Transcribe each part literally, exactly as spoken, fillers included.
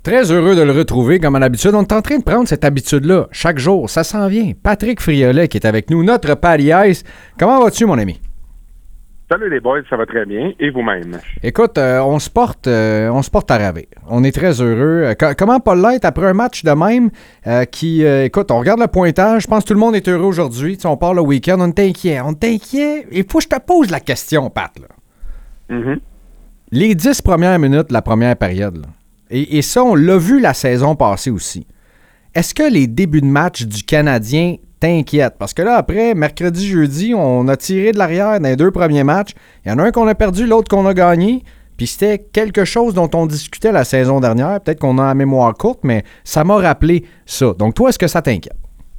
Très heureux de le retrouver comme à l'habitude. On est en train de prendre cette habitude-là chaque jour. Ça s'en vient. Patrick Friolet qui est avec nous, notre Pali Ice. Comment vas-tu, mon ami? Salut les boys, ça va très bien. Et vous-même? Écoute, euh, on se porte euh, on se porte à ravir. On est très heureux. Euh, co- comment pas l'être après un match de même euh, qui, euh, écoute, on regarde le pointage. Je pense que tout le monde est heureux aujourd'hui. Tu sais, on part le week-end, on est inquiet. On est inquiet. Il faut que je te pose la question, Pat. Là. Mm-hmm. Les dix premières minutes de la première période, là, et, et ça, on l'a vu la saison passée aussi. Est-ce que les débuts de match du Canadien t'inquiètent? Parce que là, après, mercredi, jeudi, on a tiré de l'arrière dans les deux premiers matchs. Il y en a un qu'on a perdu, l'autre qu'on a gagné. Puis c'était quelque chose dont on discutait la saison dernière. Peut-être qu'on a la mémoire courte, mais ça m'a rappelé ça. Donc toi, est-ce que ça t'inquiète?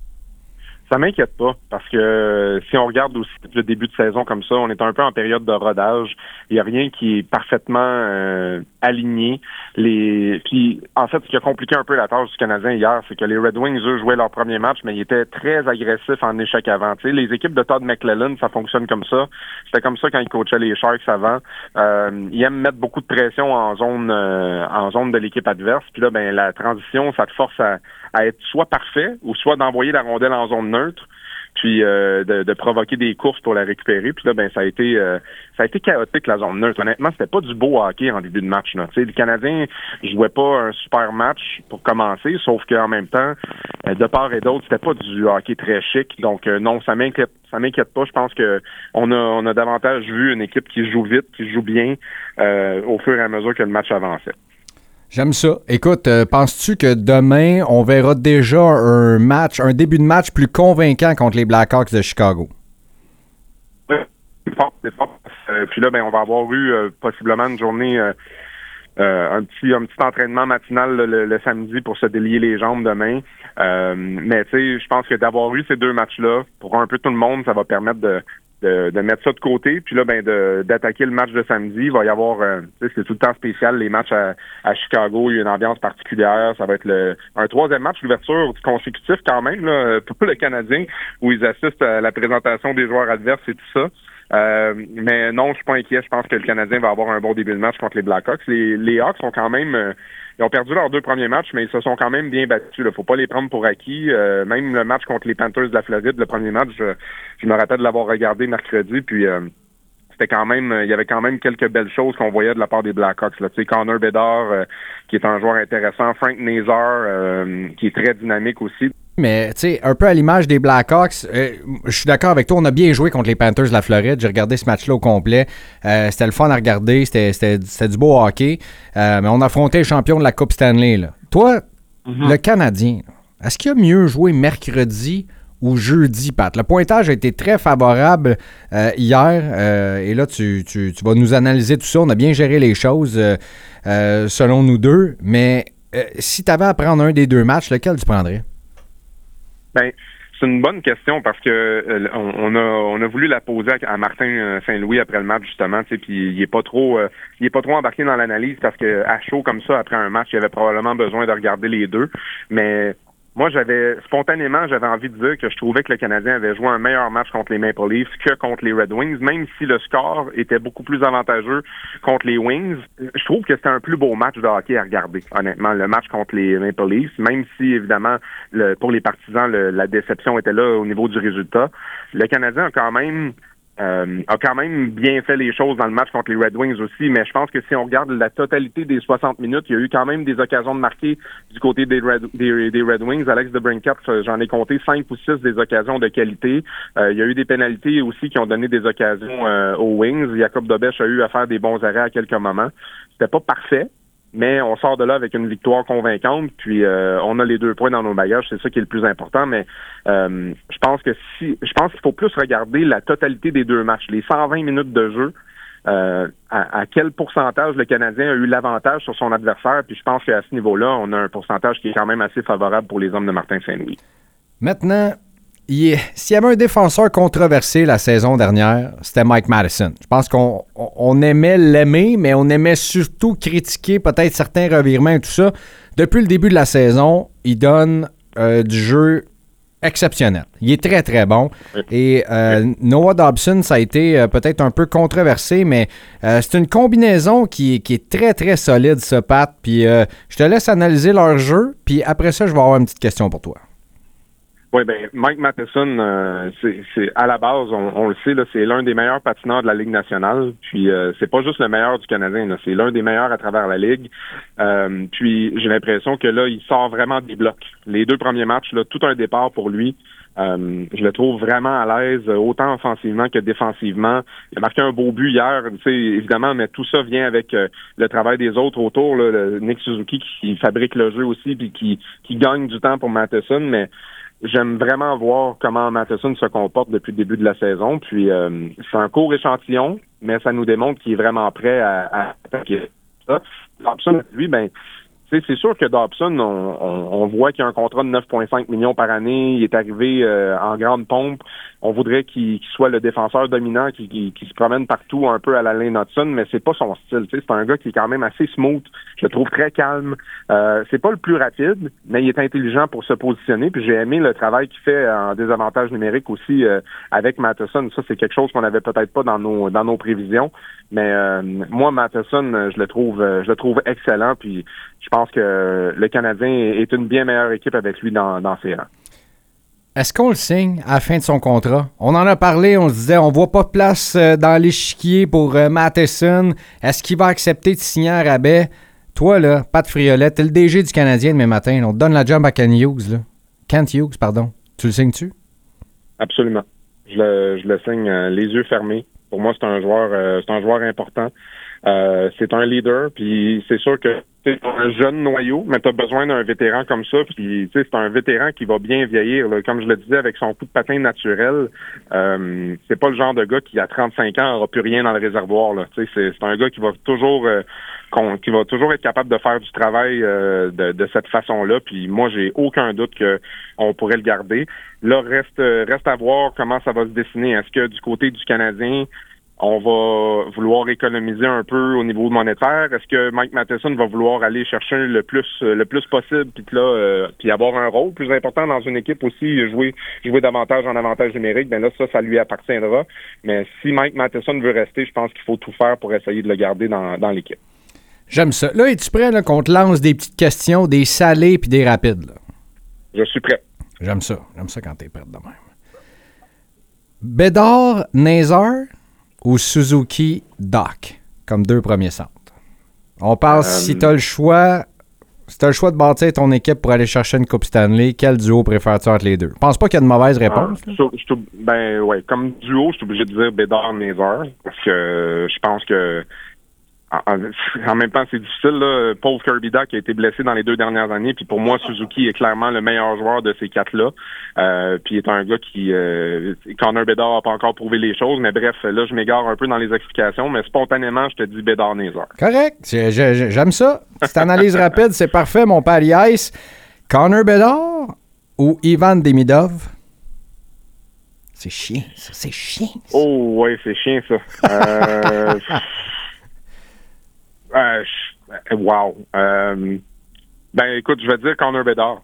Ça m'inquiète pas, parce que euh, si on regarde aussi le début de saison comme ça, on est un peu en période de rodage. Il n'y a rien qui est parfaitement euh, aligné. Les Puis, en fait, ce qui a compliqué un peu la tâche du Canadien hier, c'est que les Red Wings, eux, jouaient leur premier match, mais ils étaient très agressifs en échec avant. Tu sais, les équipes de Todd McLellan, ça fonctionne comme ça. C'était comme ça quand ils coachaient les Sharks avant. Euh, ils aiment mettre beaucoup de pression en zone euh, en zone de l'équipe adverse. Puis là, ben la transition, ça te force à, à être soit parfait ou soit d'envoyer la rondelle en zone neutre, puis euh, de, de provoquer des courses pour la récupérer. Puis là, ben ça a été euh, ça a été chaotique la zone neutre. Honnêtement, c'était pas du beau hockey en début de match. Là. Tu sais, le Canadien jouait pas un super match pour commencer, sauf qu'en même temps, euh, de part et d'autre, c'était pas du hockey très chic. Donc euh, non, ça m'inquiète, ça m'inquiète pas. Je pense que on a on a davantage vu une équipe qui joue vite, qui joue bien euh, au fur et à mesure que le match avançait. J'aime ça. Écoute, euh, penses-tu que demain, on verra déjà un match, un début de match plus convaincant contre les Blackhawks de Chicago? Oui, c'est fort, c'est fort. Euh, puis là, ben, on va avoir eu euh, possiblement une journée, euh, euh, un petit un petit entraînement matinal le, le, le samedi pour se délier les jambes demain. Euh, mais tu sais, je pense que d'avoir eu ces deux matchs-là, pour un peu tout le monde, ça va permettre de De, de mettre ça de côté, puis là, ben de d'attaquer le match de samedi. Il va y avoir, euh, tu sais, c'est tout le temps spécial, les matchs à, à Chicago, il y a une ambiance particulière. Ça va être le un troisième match, l'ouverture consécutif quand même, là, pour le Canadien, où ils assistent à la présentation des joueurs adverses et tout ça. Euh, mais non, je suis pas inquiet. Je pense que le Canadien va avoir un bon début de match contre les Blackhawks. Les, les Hawks sont quand même... Euh, ils ont perdu leurs deux premiers matchs, mais ils se sont quand même bien battus. Là. Faut pas les prendre pour acquis. Euh, même le match contre les Panthers de la Floride, le premier match, je, je me rappelle de l'avoir regardé mercredi, puis euh, c'était quand même, il y avait quand même quelques belles choses qu'on voyait de la part des Blackhawks. Là. Tu sais, Connor Bedard, euh, qui est un joueur intéressant, Frank Nazar, euh, qui est très dynamique aussi. Mais, tu sais, un peu à l'image des Blackhawks, euh, je suis d'accord avec toi, on a bien joué contre les Panthers de la Floride. J'ai regardé ce match-là au complet. Euh, c'était le fun à regarder, c'était, c'était, c'était du beau hockey. Euh, mais on affrontait les champions de la Coupe Stanley. Là. Toi, mm-hmm. Le Canadien, est-ce qu'il a mieux joué mercredi ou jeudi, Pat? Le pointage a été très favorable euh, hier. Euh, et là, tu, tu, tu vas nous analyser tout ça. On a bien géré les choses euh, euh, selon nous deux. Mais euh, si tu avais à prendre un des deux matchs, lequel tu prendrais? Ben, c'est une bonne question parce que euh, on, on a on a voulu la poser à, à Martin Saint-Louis après le match justement, tu sais, puis il est pas trop euh, il est pas trop embarqué dans l'analyse parce que à chaud comme ça après un match, il avait probablement besoin de regarder les deux, mais moi, j'avais spontanément, j'avais envie de dire que je trouvais que le Canadien avait joué un meilleur match contre les Maple Leafs que contre les Red Wings, même si le score était beaucoup plus avantageux contre les Wings. Je trouve que c'était un plus beau match de hockey à regarder, honnêtement, le match contre les Maple Leafs, même si, évidemment, le, pour les partisans, le, la déception était là au niveau du résultat. Le Canadien a quand même... Euh, a quand même bien fait les choses dans le match contre les Red Wings aussi, mais je pense que si on regarde la totalité des soixante minutes, il y a eu quand même des occasions de marquer du côté des Red, des, des Red Wings. Alex DeBrincat, j'en ai compté cinq ou six des occasions de qualité. Euh, il y a eu des pénalités aussi qui ont donné des occasions euh, aux Wings. Jacob Dobech a eu à faire des bons arrêts à quelques moments. C'était pas parfait, mais on sort de là avec une victoire convaincante, puis euh, on a les deux points dans nos bagages, c'est ça qui est le plus important, mais euh, je pense que si je pense qu'il faut plus regarder la totalité des deux matchs, les cent vingt minutes de jeu, euh, à, à quel pourcentage le Canadien a eu l'avantage sur son adversaire, puis je pense qu'à ce niveau-là, on a un pourcentage qui est quand même assez favorable pour les hommes de Martin Saint-Louis. Maintenant, il est, s'il y avait un défenseur controversé la saison dernière, c'était Mike Matheson. Je pense qu'on on, on aimait l'aimer, mais on aimait surtout critiquer peut-être certains revirements et tout ça. Depuis le début de la saison, il donne euh, du jeu exceptionnel. Il est très, très bon. Et euh, Noah Dobson, ça a été euh, peut-être un peu controversé, mais euh, c'est une combinaison qui, qui est très, très solide, ça, Pat. Puis euh, je te laisse analyser leur jeu, puis après ça, je vais avoir une petite question pour toi. Oui, ben Mike Matheson, euh, c'est, c'est à la base, on, on le sait, là, c'est l'un des meilleurs patineurs de la Ligue nationale. Puis euh, c'est pas juste le meilleur du Canadien, là, c'est l'un des meilleurs à travers la Ligue. Euh, puis j'ai l'impression que là, il sort vraiment des blocs. Les deux premiers matchs, là, tout un départ pour lui. Euh, je le trouve vraiment à l'aise, autant offensivement que défensivement. Il a marqué un beau but hier, tu sais, évidemment, mais tout ça vient avec euh, le travail des autres autour. Là, le Nick Suzuki qui fabrique le jeu aussi, puis qui, qui gagne du temps pour Matheson, mais j'aime vraiment voir comment Matheson se comporte depuis le début de la saison. Puis euh, c'est un court échantillon, mais ça nous démontre qu'il est vraiment prêt à, à attaquer ça. Dobson, lui, ben, c'est sûr que Dobson, on, on, on voit qu'il a un contrat de neuf virgule cinq millions par année. Il est arrivé euh, en grande pompe. On voudrait qu'il, qu'il soit le défenseur dominant, qui, qui, qui se promène partout un peu à la Lane Hudson, mais c'est pas son style. C'est un gars qui est quand même assez smooth. Je le trouve très calme. Euh, c'est pas le plus rapide, mais il est intelligent pour se positionner. Puis j'ai aimé le travail qu'il fait en désavantage numérique aussi euh, avec Matheson. Ça, c'est quelque chose qu'on n'avait peut-être pas dans nos dans nos prévisions. Mais euh, moi, Matheson, je le trouve je le trouve excellent. Puis je pense que le Canadien est une bien meilleure équipe avec lui dans, dans ses rangs. Est-ce qu'on le signe à la fin de son contrat? On en a parlé, on se disait, on voit pas de place dans l'échiquier pour euh, Matheson. Est-ce qu'il va accepter de signer un rabais? Toi, là, Pat Friolet, t'es le D G du Canadien demain matin. On te donne la job à Ken Hughes, là. Kent Hughes, pardon. Tu le signes-tu? Absolument. Je le, je le signe euh, les yeux fermés. Pour moi, c'est un joueur, euh, c'est un joueur important. Euh, c'est un leader, puis c'est sûr que c'est un jeune noyau, mais tu as besoin d'un vétéran comme ça, puis c'est un vétéran qui va bien vieillir. Là. Comme je le disais, avec son coup de patin naturel, euh, c'est pas le genre de gars qui, à trente-cinq ans, aura plus rien dans le réservoir. Là. C'est, c'est un gars qui va toujours euh, qu'on, qui va toujours être capable de faire du travail euh, de, de cette façon-là, puis moi, j'ai aucun doute qu'on pourrait le garder. Là, reste, reste à voir comment ça va se dessiner. Est-ce que du côté du Canadien, on va vouloir économiser un peu au niveau monétaire? Est-ce que Mike Matheson va vouloir aller chercher le plus le plus possible, puis là, euh, puis avoir un rôle plus important dans une équipe aussi, jouer jouer davantage en avantage numérique? Ben là, ça, ça lui appartiendra. Mais si Mike Matheson veut rester, je pense qu'il faut tout faire pour essayer de le garder dans, dans l'équipe. J'aime ça. Là, es-tu prêt là, qu'on te lance des petites questions, des salées puis des rapides? Là? Je suis prêt. J'aime ça. J'aime ça quand t'es prêt de même. Bédard, Nazar ou Suzuki, Doc, comme deux premiers centres? On parle, euh, si tu as le choix, si tu as le choix de bâtir ton équipe pour aller chercher une Coupe Stanley, quel duo préfères-tu entre les deux? Je pense pas qu'il y a de mauvaise réponse. Ah, je, je, ben ouais, comme duo, je suis obligé de dire Bédard-Nazar, parce que je pense que En, en même temps, c'est difficile. Là. Paul Kirby Dach a été blessé dans les deux dernières années. Puis pour moi, Suzuki est clairement le meilleur joueur de ces quatre-là. Euh, puis il est un gars qui... Euh, Connor Bedard n'a pas encore prouvé les choses. Mais bref, là, je m'égare un peu dans les explications. Mais spontanément, je te dis Bédard-Nazar. Correct. Je, je, j'aime ça. Cette analyse rapide, c'est parfait, mon père Ice. Connor Bedard ou Ivan Demidov? C'est chiant, ça. C'est chiant, ça. Oh, ouais, c'est chiant, ça. Euh... Euh, wow. Euh, ben, écoute, je vais dire Connor Bedard.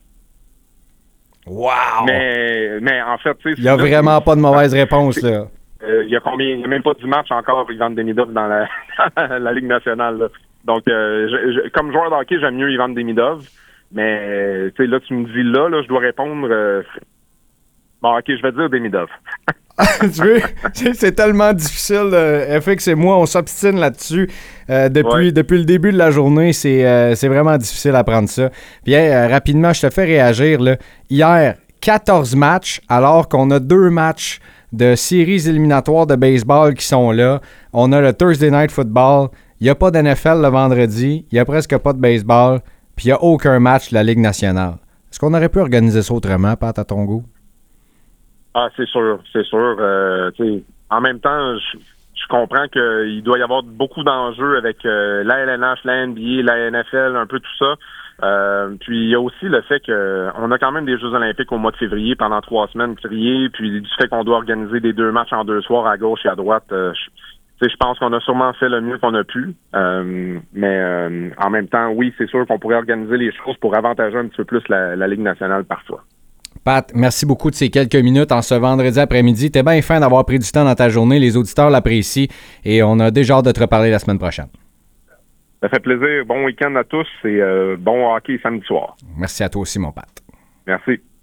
Wow! Mais, mais en fait, tu sais... Il n'y a là, vraiment pas de mauvaise réponse, là. Euh, il y a combien? Il n'y a même pas dix matchs encore avec Ivan Demidov dans la, la Ligue nationale, là. Donc, euh, je, je, comme joueur de hockey, j'aime mieux Ivan Demidov. Mais, tu sais, là, tu me dis là, là, je dois répondre... Euh, bon, OK, je vais dire Demidov. Tu veux? C'est tellement difficile. Euh, F X et moi, on s'obstine là-dessus. Euh, depuis, ouais. depuis le début de la journée, c'est, euh, c'est vraiment difficile à prendre ça. Puis, euh, rapidement, je te fais réagir. Là. Hier, quatorze matchs, alors qu'on a deux matchs de séries éliminatoires de baseball qui sont là. On a le Thursday Night Football. Il n'y a pas d'N F L le vendredi. Il n'y a presque pas de baseball. Puis, il n'y a aucun match de la Ligue nationale. Est-ce qu'on aurait pu organiser ça autrement, Pat, à ton goût? Ah, c'est sûr, c'est sûr. Euh, en même temps, je, je comprends qu'il doit y avoir beaucoup d'enjeux avec euh, la L N H, la N B A, la N F L, un peu tout ça. Euh, puis il y a aussi le fait qu'on a quand même des Jeux olympiques au mois de février pendant trois semaines criées, puis du fait qu'on doit organiser des deux matchs en deux soirs à gauche et à droite. Euh, je, je pense qu'on a sûrement fait le mieux qu'on a pu. Euh, mais euh, en même temps, oui, c'est sûr qu'on pourrait organiser les choses pour avantager un petit peu plus la, la Ligue nationale parfois. Pat, merci beaucoup de ces quelques minutes en ce vendredi après-midi. T'es bien fin d'avoir pris du temps dans ta journée. Les auditeurs l'apprécient et on a déjà hâte de te reparler la semaine prochaine. Ça fait plaisir. Bon week-end à tous et euh, bon hockey samedi soir. Merci à toi aussi, mon Pat. Merci.